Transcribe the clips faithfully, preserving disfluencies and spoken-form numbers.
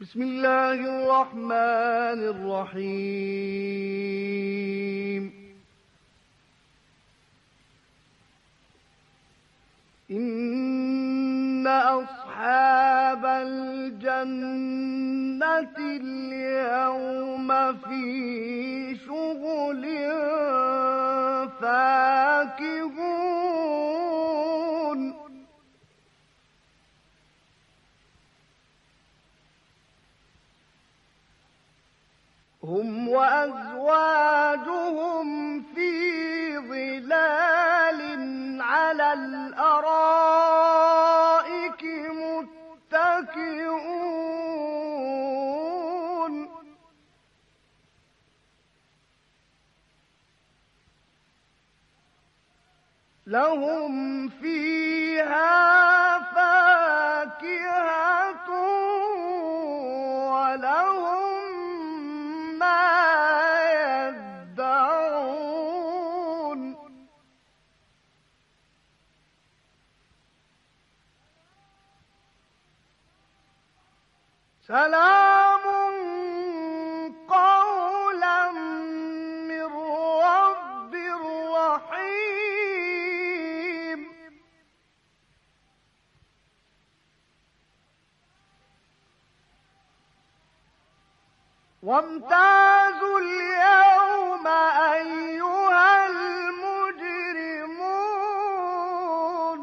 بسم الله الرحمن الرحيم. إن أصحاب الجنة اليوم في شغل فاكهون هم وأزواجهم في ظلال على الأرائك متكئون لهم فيها فاكهة ولهم سلام قولا من رب رحيم. وامتازوا اليوم أيها المجرمون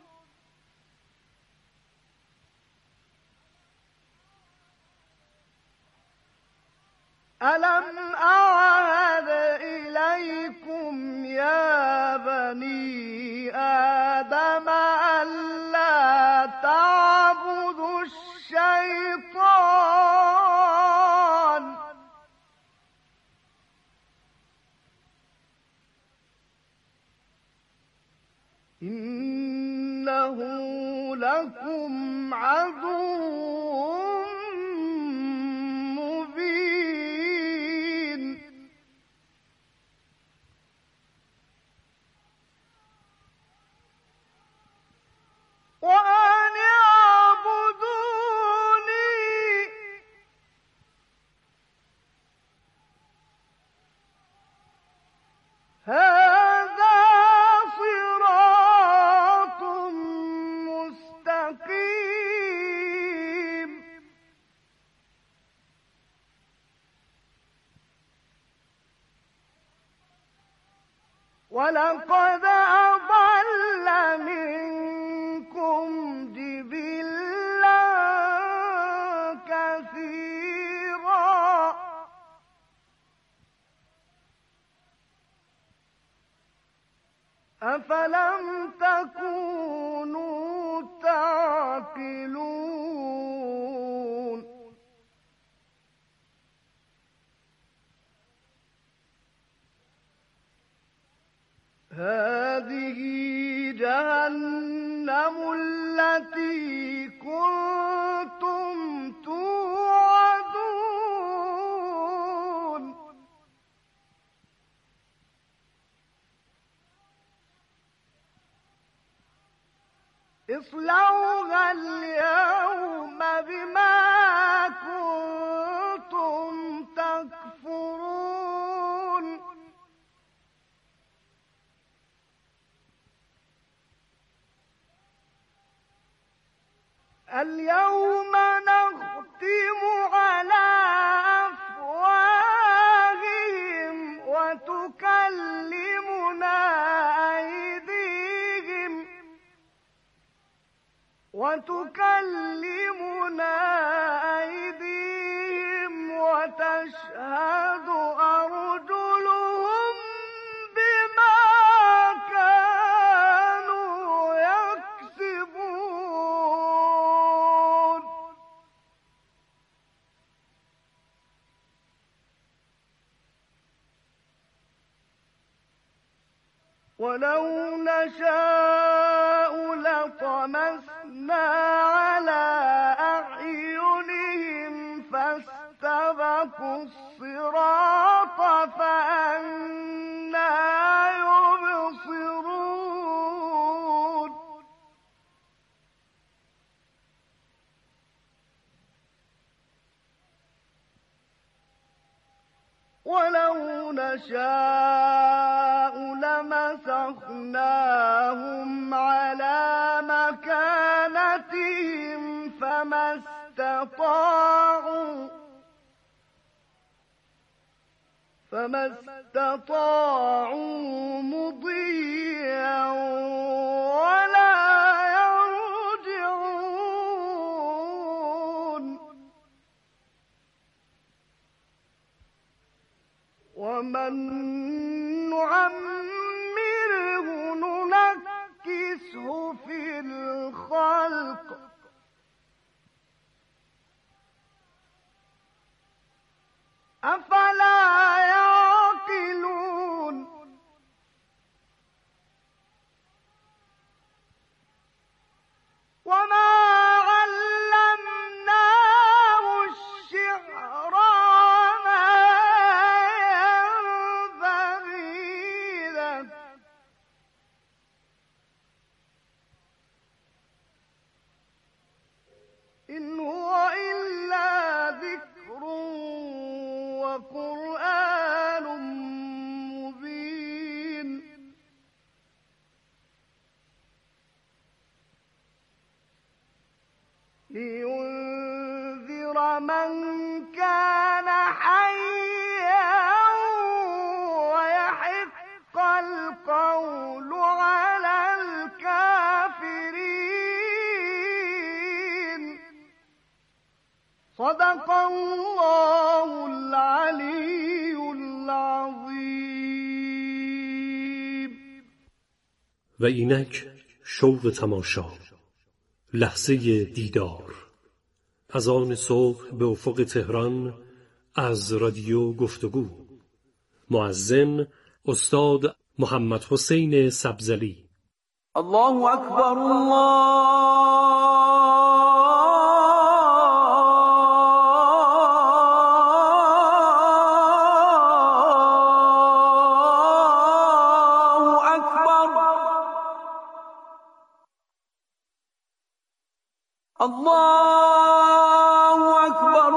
ألم أعهد إليكم يا بني آدم ألا تعبدوا الشيطان إنه لكم عدو وأن اعبدوني هذا صراط مستقيم. ولقد أضل منكم جبلا كثيرا أفلم تكونوا تعقلون هذه جهنم التي كنتم توعدون اصلوها اليوم بما كنتم تكفرون اليوم نختم على أفواههم وتكلمنا أيديهم وتكلمنا أيديهم وتشهد أرجلهم بما كانوا يكسبون ولو نشاء لطمسنا على أعينهم فاستبقوا الصراط فأنى يبصرون ولو نشاء لمسخناهم على مكانتهم فما استطاعوا فما استطاعوا مضيا ولا يرجعون ومن نعمره ننكسه في الخلق أفلا يعقلون وما علمناه الشعر وما ينبغي له إن هو إلا ذكر وقرآن مبين لينذر من كان حيا ويحق القول على الكافرين صدق الله العلی العظیم. و اینک شوق تماشا، لحظه دیدار، از آن صبح به افق تهران، از رادیو گفتگو. مؤذن استاد محمد حسین سبزلی. الله اکبر الله الله اکبر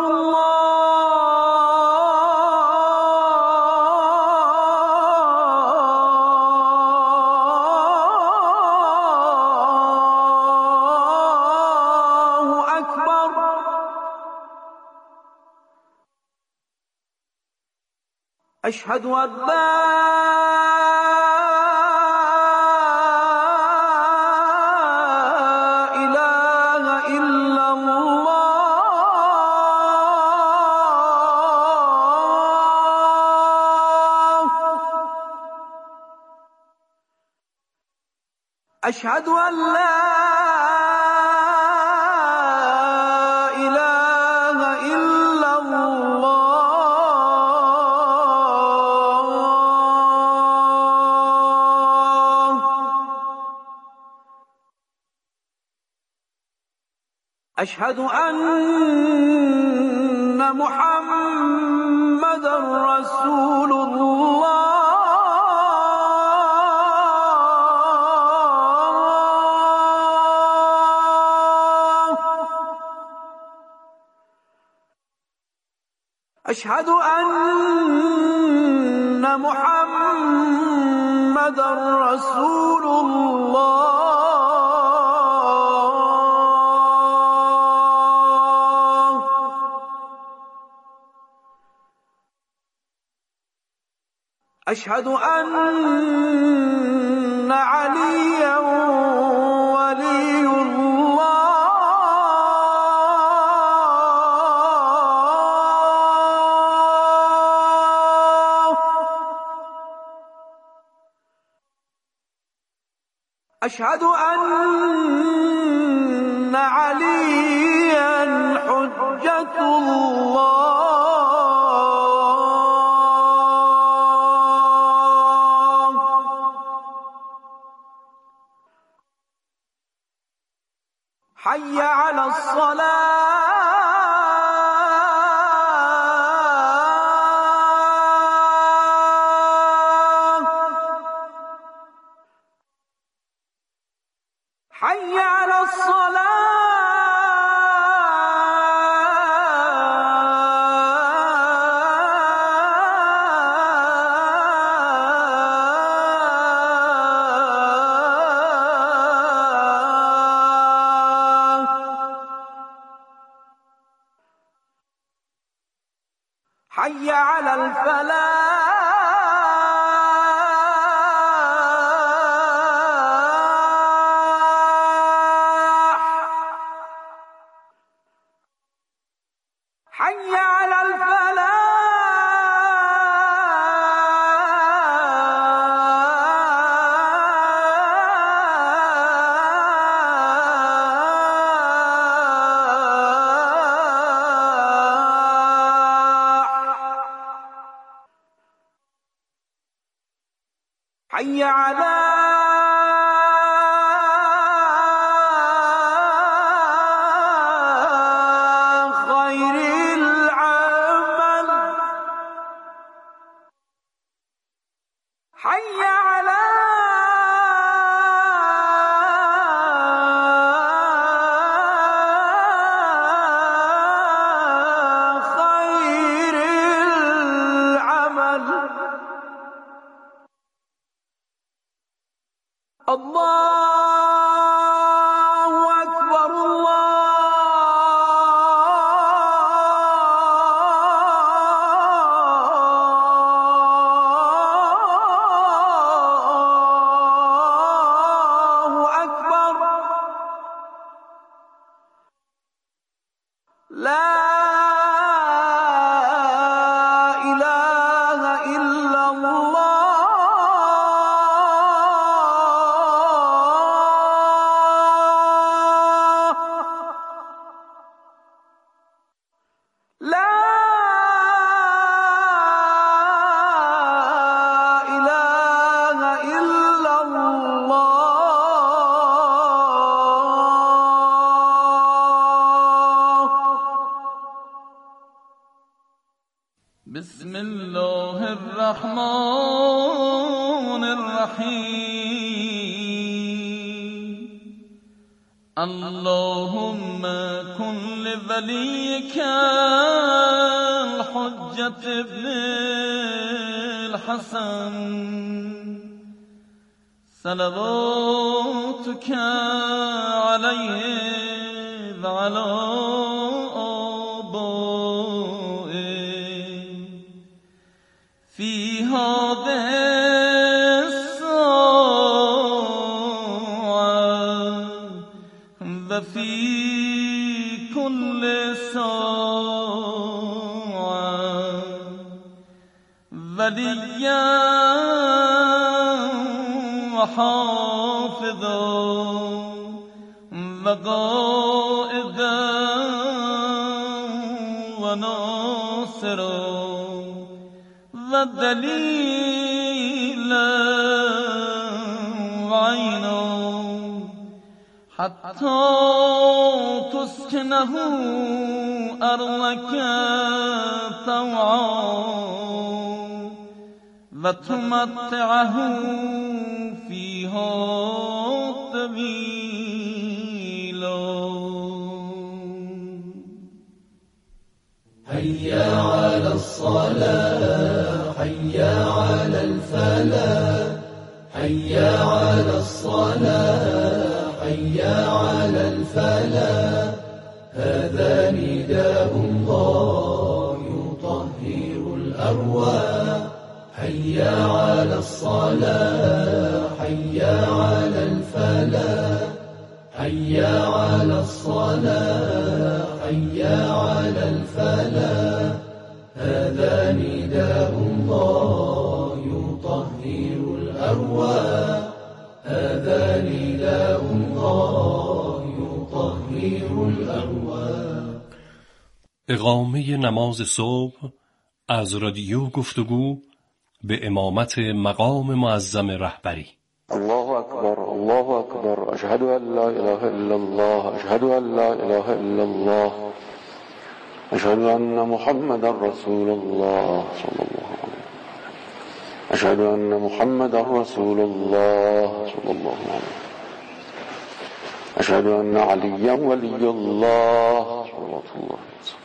الله اکبر. اشهد ان لا أشهد أن لا إله إلا الله. أشهد أن محمد رسول الله. أشهد أن محمد رسول الله. أشهد أن عليا ولي الله. أشهد أن عليا حجة الله. حي على الصلاة. حي على الصلاة. حي على الفلاح حي على الفلاح حي على خير العمل حي على خير العمل الله أكبر الله أكبر لا إله إلا الله لا إله إلا الله بسم الله الرحمن الرحيم اللهم كن لوليك الحجة ابن الحسن صلواتك عليه وعلى آبائه في هذه الساعة وفي كل ساعة وليا وحافظا وقائدا وناصرا ودليلا وعينا حتى تسكنه أرضك طوعا وتمتعه فيها طويلا حي على الصلاة حي على الفلاح حي على الصلاة حي على الفلاح هذا نداء الله يطهر الأرواح حي على الصلاة حي على الفلاح حي على الصلاة حي على الفلاح هذا نداء الله يطهر الأرواح هذا نداء الله يطهر الأرواح. اقامه نماز صبح از رادیو گفتگو به امامت مقام معظم رهبری. الله أكبر الله أكبر أشهد أن لا إله إلا الله أشهد أن لا إله إلا الله أشهد أن محمد رسول الله صلى الله عليه وسلم أشهد أن محمد رسول الله صلى الله عليه وسلم أشهد أن عليا ولي الله صلى الله عليه وسلم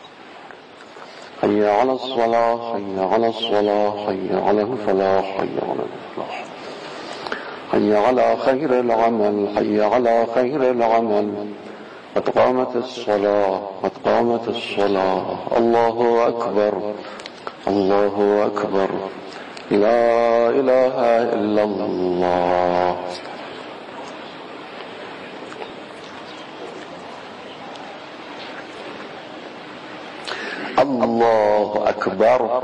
حي على الصلاة حي على الصلاة حي على الفلاح حي على الفلاح حي على خير العمل حي على خير العمل قد قامت الصلاة قد قامت الصلاة الله أكبر الله أكبر. لا إله إلا الله. الله أكبر.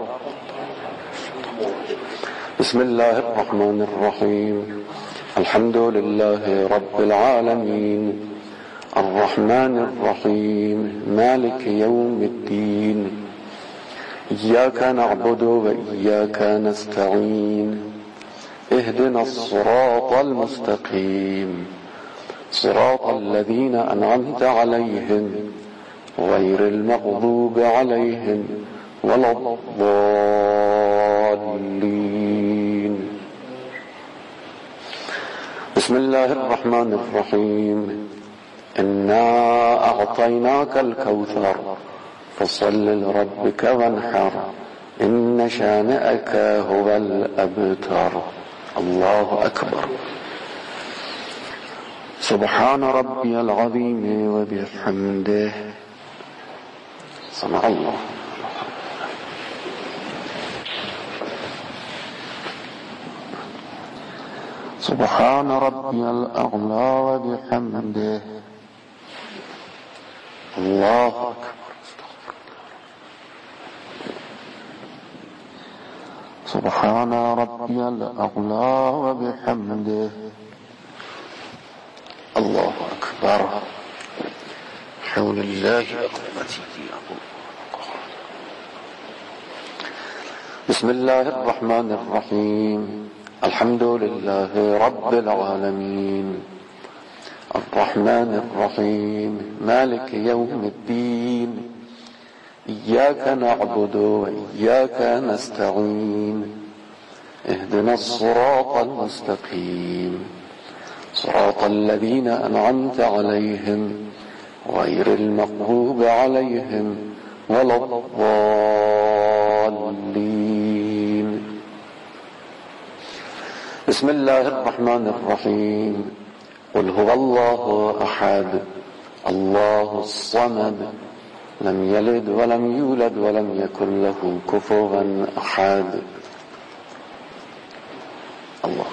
بسم الله الرحمن الرحيم. الحمد لله رب العالمين، الرحمن الرحيم، مالك يوم الدين. إياك نعبد وإياك نستعين. اهدنا الصراط المستقيم، صراط الذين أنعمت عليهم غير المغضوب عليهم ولا الضالين. بسم الله الرحمن الرحيم. إنا أعطيناك الكوثر فصل لربك وانحر إن شانئك هو الأبتر. الله أكبر. سبحان ربي العظيم وبحمده. سمع الله. سبحان ربي الأعلى وبحمده. الله أكبر. سبحان ربي الأعلى وبحمده. الله أكبر. حول الله قوتي. بسم الله الرحمن الرحيم. الحمد لله رب العالمين، الرحمن الرحيم، مالك يوم الدين. إياك نعبد وإياك نستعين. اهدنا الصراط المستقيم، صراط الذين أنعمت عليهم غير المغضوب عليهم ولا الضالين. بسم الله الرحمن الرحيم. قل هو الله أحد الله الصمد لم يلد ولم يولد ولم يكن له كفوا أحد. الله.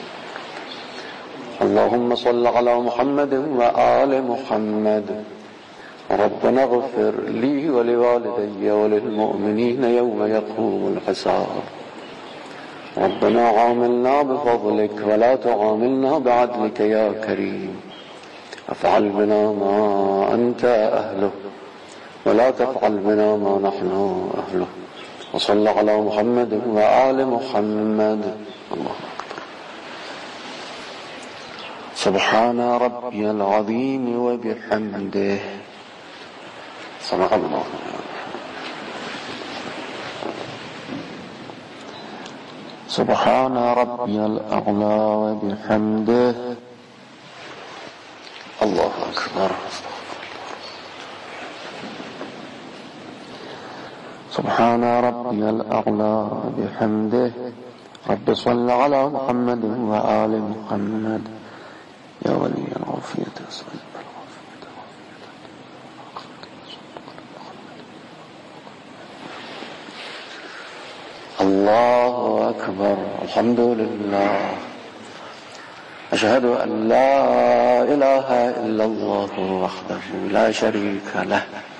اللهم صل على محمد وآل محمد. ربنا اغفر لي ولوالدي وللمؤمنين يوم يقوم الحساب. ربنا عاملنا بفضلك ولا تعاملنا بعدلك يا كريم. افعل بنا ما أنت أهله ولا تفعل بنا ما نحن أهله. وصل على محمد وآل محمد. الله أكبر. سبحان ربي العظيم وبحمده. سمع الله. سبحان ربي الأعلى وبحمده. الله أكبر. سبحان ربي الأعلى وبحمده. رب صل على محمد وآل محمد. يا ولي العافية صل. الله أكبر. الحمد لله. أشهد أن لا إله إلا الله وحده لا شريك له،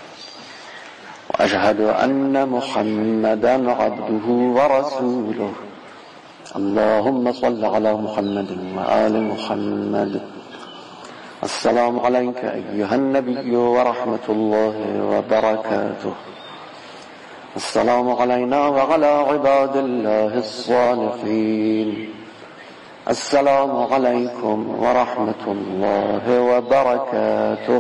وأشهد أن محمدا عبده ورسوله. اللهم صل على محمد وآل محمد. السلام عليك أيها النبي ورحمة الله وبركاته. السلام علينا وعلى عباد الله الصالحين. السلام عليكم ورحمة الله وبركاته.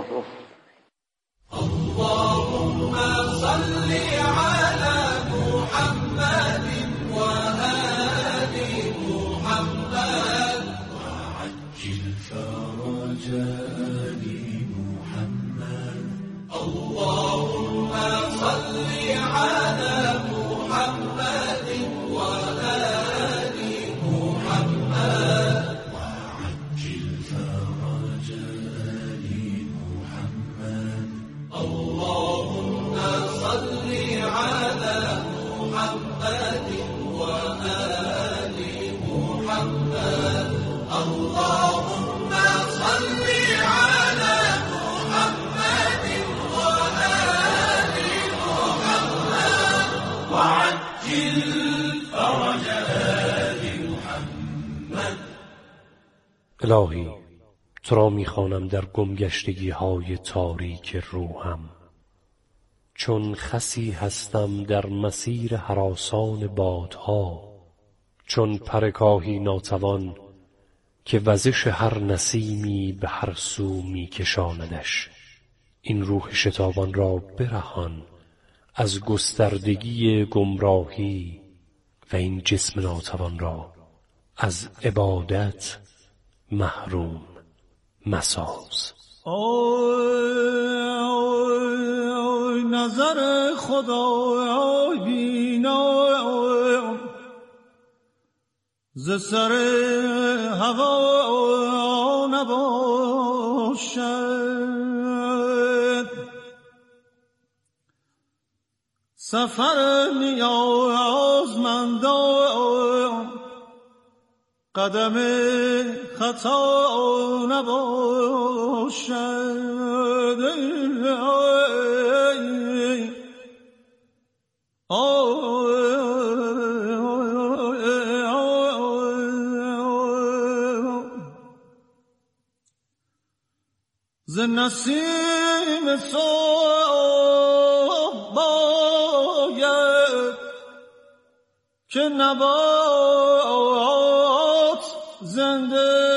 اللهم صل على محمد وآل محمد وعجل فرج آل محمد. اللهم صل على محمد وآل محمد وعجل فرج آل محمد. اللهم صل على محمد الهی تو را می‌خوانم در گمگشتگی های تاریک روحم، چون خسی هستم در مسیر هراسان بادها، چون پرکاهی ناتوان که وزش هر نسیمی به هر سو می کشاندش. این روح شتابان را برهان از گستردگی گمراهی و این جسم ناتوان را از عبادت محروم مساز. آی نظر خدای بینا ز سر هوا نباشد، سفر نیازمندان قدم خطا نباشد. ز نسیم صبح باید که نبات زنده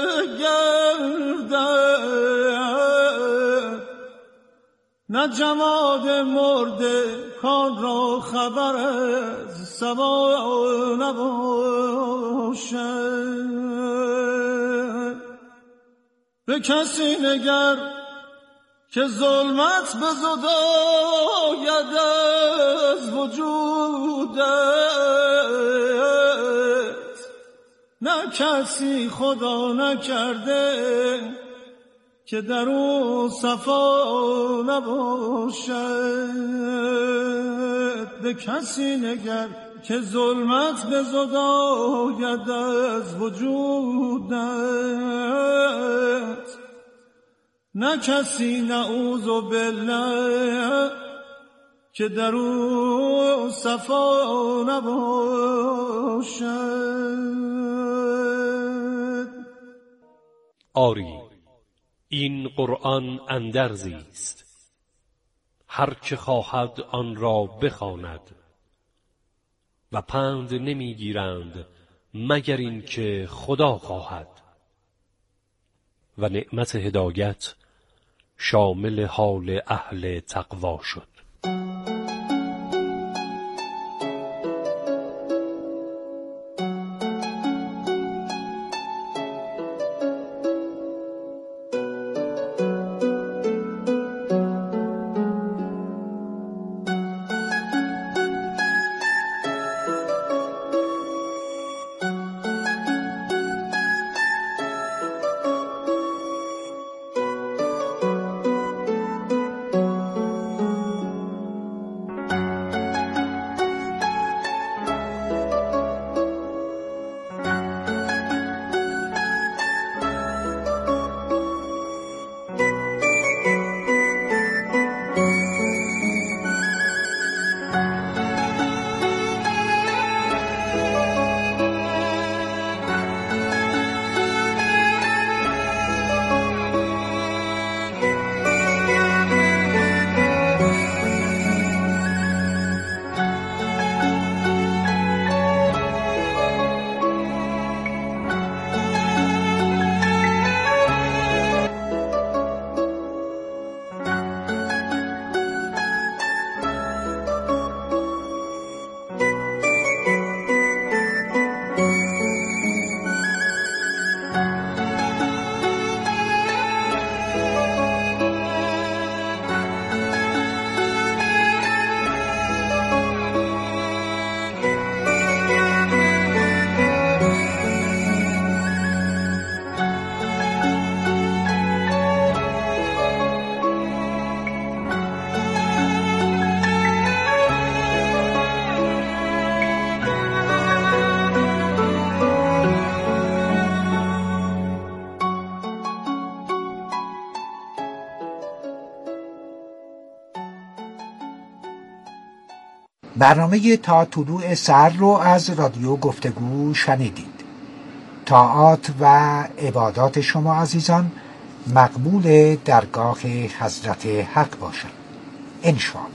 گردد، نه جماد مرده کان را خبر از صبا نباشد. به کسی نگر که ظلمت بزداید از وجودت، نه کسی خدا نکرده که در او صفا نباشد. به کسی نگر که ظلمت بزداید از وجودت، نه کسی نعوذ بالله که در او صفا نباشد. آری این قرآن اندرزی است، هر که خواهد آن را بخواند و پند نمیگیرند مگر این که خدا خواهد. و نعمت هدایت شامل حال اهل تقوا شد. برنامه تا طلوع سحر رو از رادیو گفتگو شنیدید. طاعات و عبادات شما عزیزان مقبول درگاه حضرت حق باشد انشاءالله.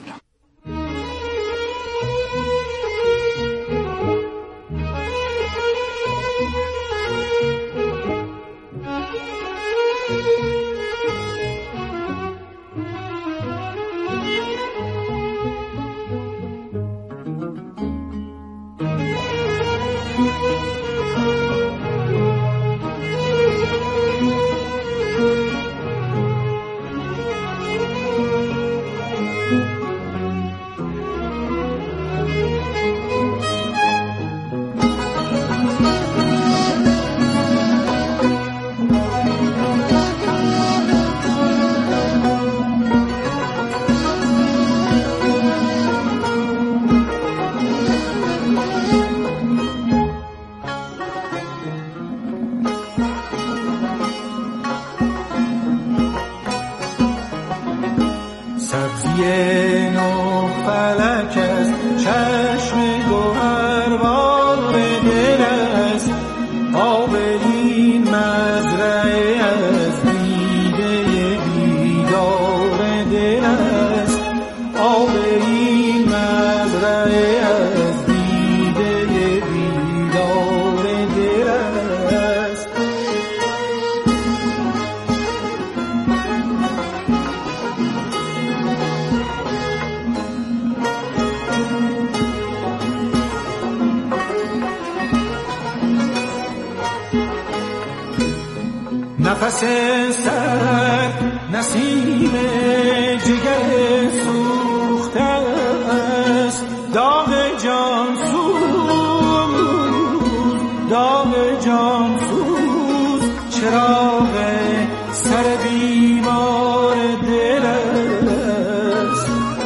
نفس سر نسیم جگر سوخته است، داغ جان سوز، داغ جان سوز، چراغ سر بیمار دل است.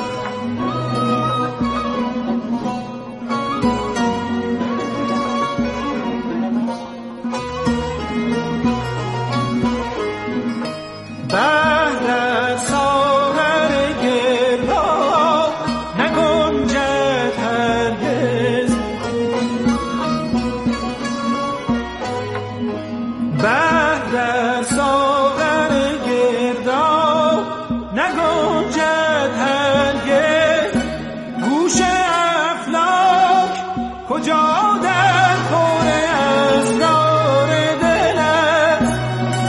بهر ساغر گرداب نگنجد هرگز، بهر ساغر گرداب نگنجد هرگز، گوش افلاک کجا در خور اسرار دل است.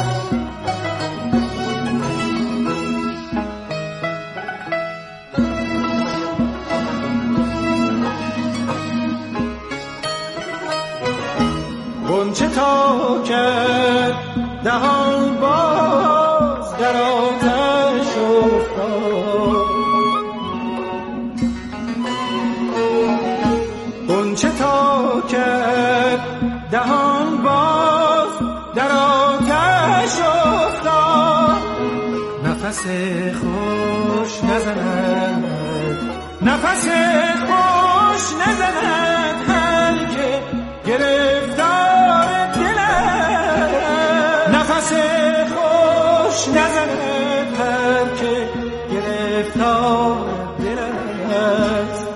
غنچه تا کرد دهان باز در آتش افتاد، غنچه تا کرد دهان باز در آتش افتاد. نفس خوش نزند، نفس خوش نزند هر که گرفتار دل است. نفس خوش نزند هر که گرفتار دل است.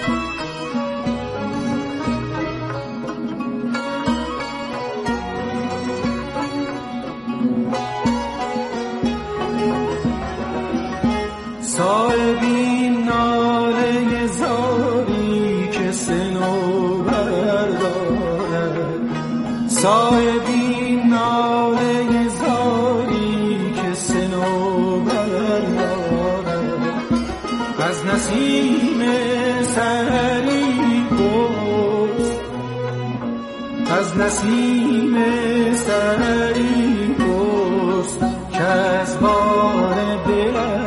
صاحبی ناله زاری که صنوبر دارد، صاحبی ناله زاری که صنوبر دارد، از نسیم سحری پرس، از نسیم سحری پرس که از بار دل